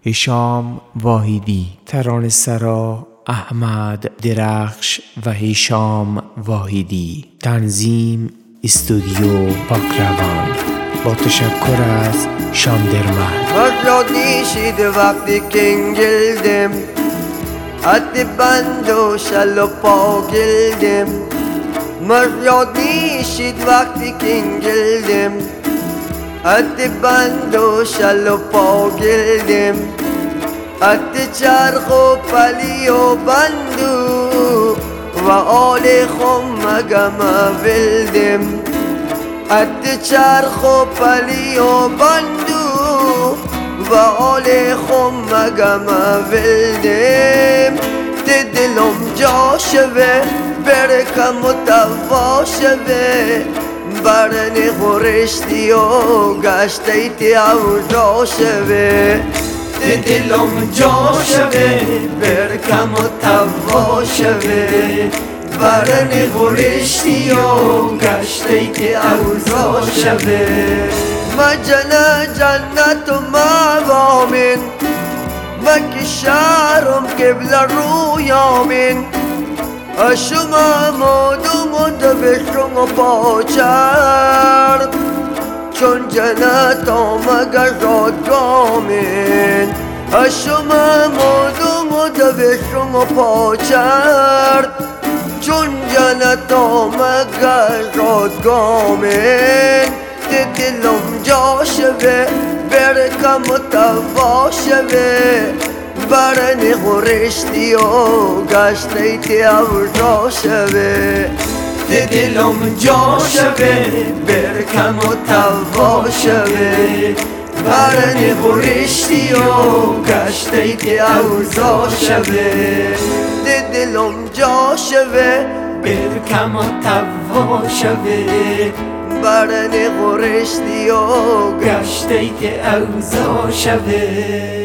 هشام واحدی، ترانه سرا احمد درخش و هشام واحدی. تنظیم استودیو پاکروان با تشکر از شاندرمن. یاد نیشید وقتی که انگلدم حتی بند و شل و پا گلدم. یاد نیشید وقتی که انگلدم حتی بند و شل و پا گلدم. حتی چرخ و پلی و بندو و آل خم مگم ولدم. حتی چرخ و پلی و بندو و آل خم مگم ولدم. دلم جا شوه برکم و توا شوه برنی خورشتی و گشتیتی اوجا شوه. دلم جا شوه برکم و توا شوه برنی خورشتی و گشتیتی اوجا شوه. مجنه جنت و موامن مکی شهرم قبل رویامن. اشما مودم دبشم و پاچرد چون جنت آمگه رادگامن. اشما مودم دبشم و پاچرد چون جنت آمگه رادگامن. دلم جا شوه برکم و توا شوه برنی خورشتی و گشتیتی اوجا شوه. دلم جا شوه برکم و توا شوه برنی خورشتی و گشتیتی اوجا شوه. دلم جا شوه برکم و توا شوه برنی خورشتی و گشتیتی اوجا شوه.